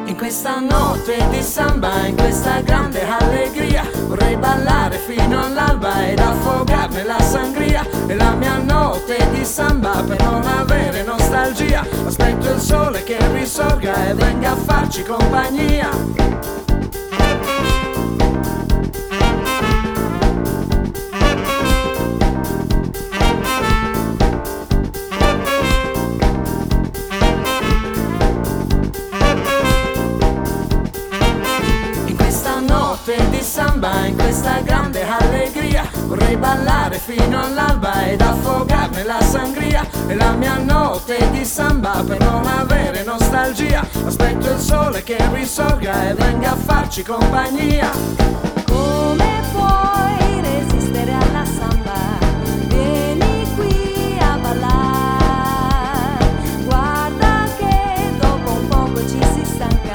In questa notte di samba, in questa grande allegria, vorrei ballare fino all'alba ed affogarmi la sangria. È la mia notte di samba per non avere nostalgia. Aspetto il sole che risorga e venga a farci compagnia. Di samba, in questa grande allegria, vorrei ballare fino all'alba ed affogarmi la sangria. È la mia notte di samba per non avere nostalgia. Aspetto il sole che risorga e venga a farci compagnia. Come puoi resistere alla samba? Vieni qui a ballare. Guarda che dopo un poco ci si stanca.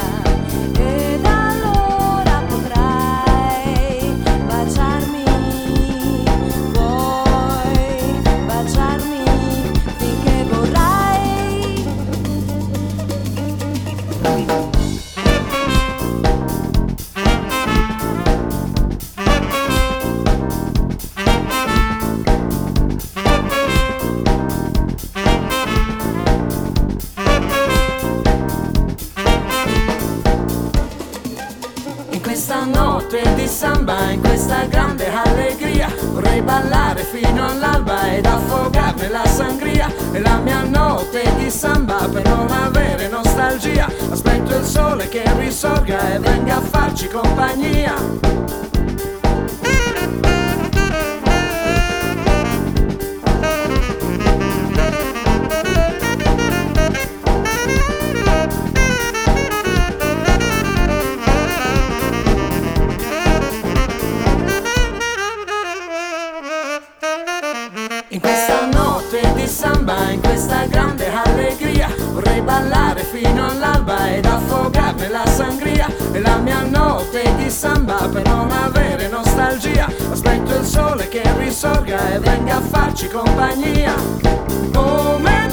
In questa notte di samba, in questa grande allegria, vorrei ballare fino all'alba ed affogarmi la sangria. È la mia notte di samba per non avere nostalgia. Aspetto il sole che risorga e venga a farci compagnia. In questa notte di samba, in questa grande allegria, vorrei ballare fino all'alba ed affogarmi la sangria. È la mia notte di samba per non avere nostalgia. Aspetto il sole che risorga e venga a farci compagnia. Come